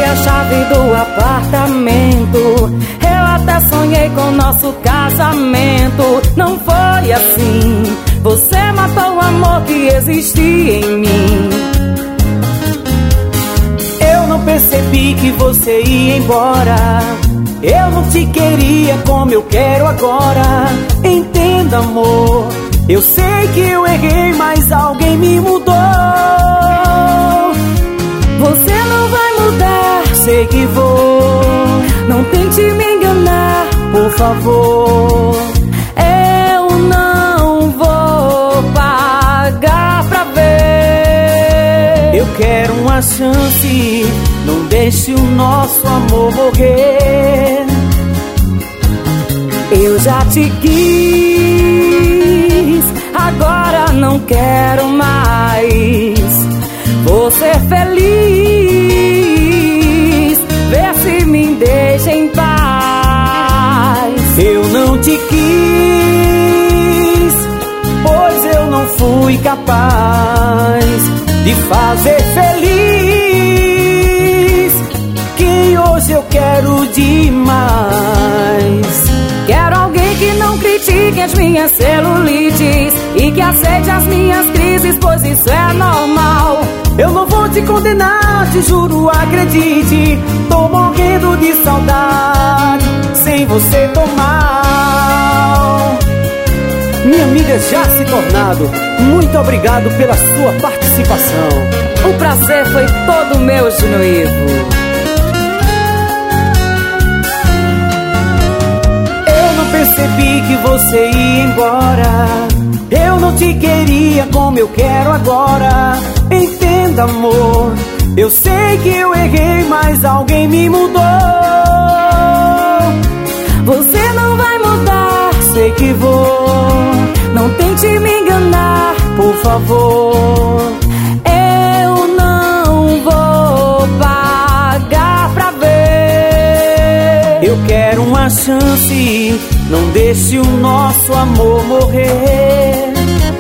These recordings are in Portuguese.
a chave do apartamento. Eu até sonhei com nosso casamento. Não foi assim. Você matou o amor que existia em mim. Eu não percebi que você ia embora. Eu não te queria como eu quero agora. Entenda, amor, eu sei que eu errei, mas alguém me mudou. Você não vai mudar, sei que vou. não tente me enganar, Por favor, eu não vou pagar pra ver. eu quero uma chance, não deixe o nosso amor morrer. Eu já te quis, agora não quero mais. Vou ser feliz, vê se me deixa em paz. Eu não te quis, pois eu não fui capaz de fazer feliz quem hoje eu quero demais. Quero alguém que não critique as minhas celulites e que aceite as minhas crises, pois isso é normal. Eu não vou te condenar, te juro, acredite. Tô morrendo de saudade, sem você tô mal. Minha amiga Jaci Tornado, muito obrigado pela sua participação. O prazer foi todo meu, Juno Ivo. Percebi que você ia embora. Eu não te queria como eu quero agora. Entenda, amor, eu sei que eu errei, mas alguém me mudou. Você não vai mudar, sei que vou. não tente me enganar, por favor. eu não vou pagar pra ver. Eu quero uma chance, não deixe o nosso amor morrer.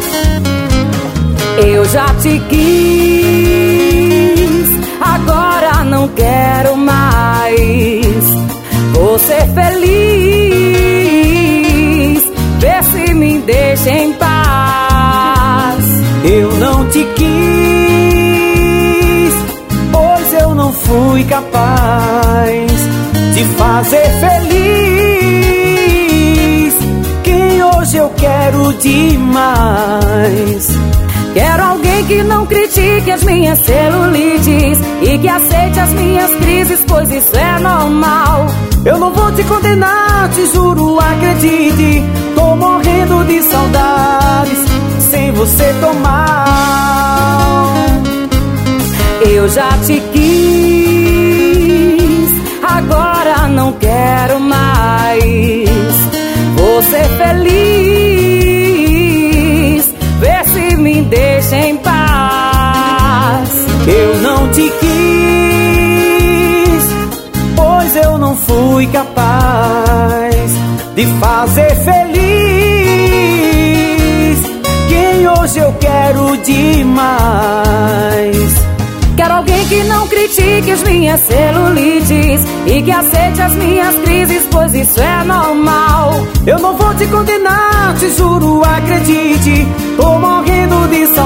Eu já te quis, agora não quero mais. Vou ser feliz, vê se me deixa em paz. Eu não te quis, pois eu não fui capaz de fazer feliz quem hoje eu quero demais. Quero alguém que não critique as minhas celulites e que aceite as minhas crises, pois isso é normal. Eu não vou te condenar, te juro, acredite. Tô morrendo de saudades, sem você tô mal. Eu já te quis, agora não quero mais. Vou ser feliz, vê se me deixa em paz. Eu não te quis, pois eu não fui capaz de fazer feliz quem hoje eu quero demais. Quero alguém que não critique as minhas celulites e que aceite as minhas crises, pois isso é normal. Eu não vou te condenar, te juro, acredite. Tô morrendo de